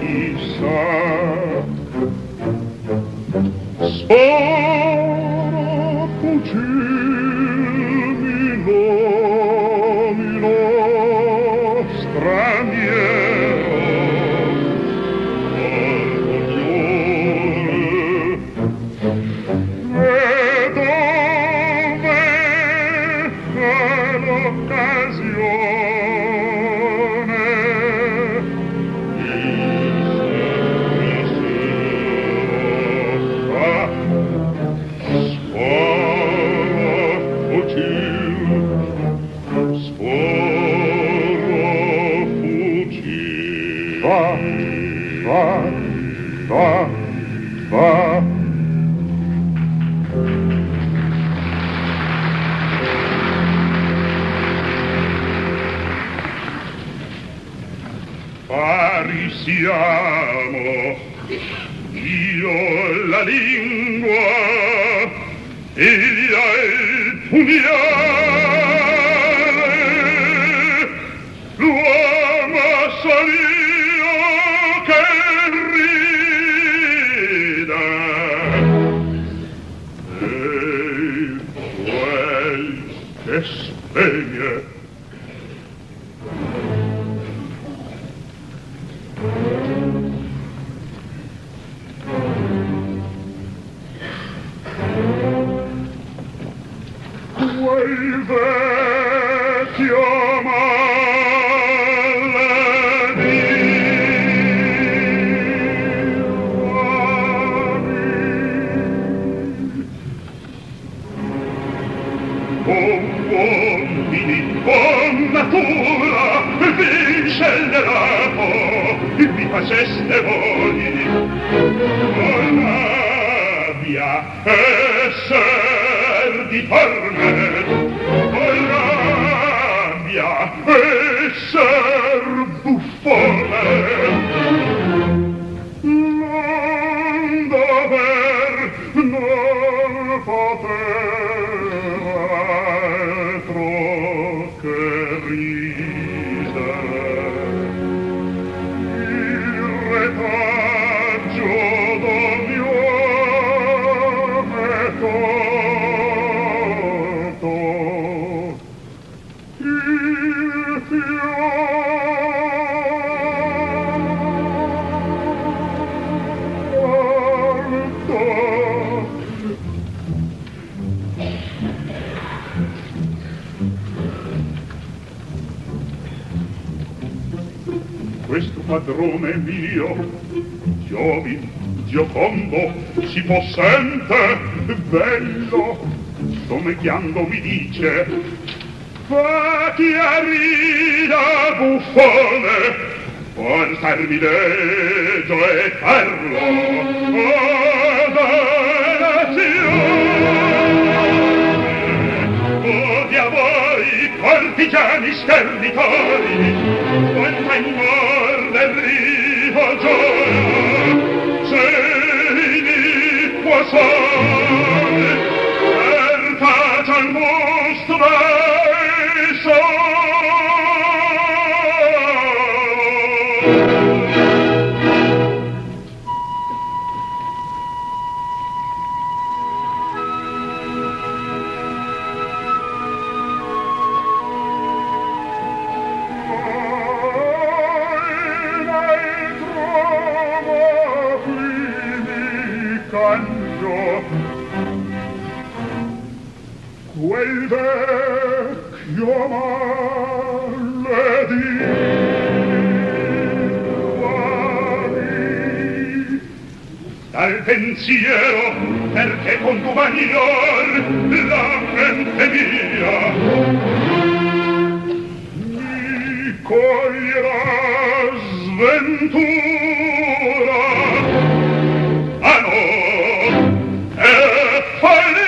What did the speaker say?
sa spara fucilmi nomino straniero al coglione e dove è l'occasione Va. Pari siamo, io la lingua, egli ha il pugnale, l'uomo sono io che rida, e quel che spegne. Quel vecchio buon natura vince il nerato mi faceste voi con rabbia esser di tormento con rabbia esser buffone non dover non poter altro che ridere il retaggio del mio metodo il questo padrone mio, Giovin, Giocondo, si possente, bello, somigliando mi dice, fa chiarina buffone, portarmi legio e farlo, odia voi, cortigiani schernitori, quanta in morte rifogioia, se iniqua sole, per faccia il mostro quel vecchio maledì dal pensiero perché con tu manior la mente mia mi coglierà sventura ah no è follia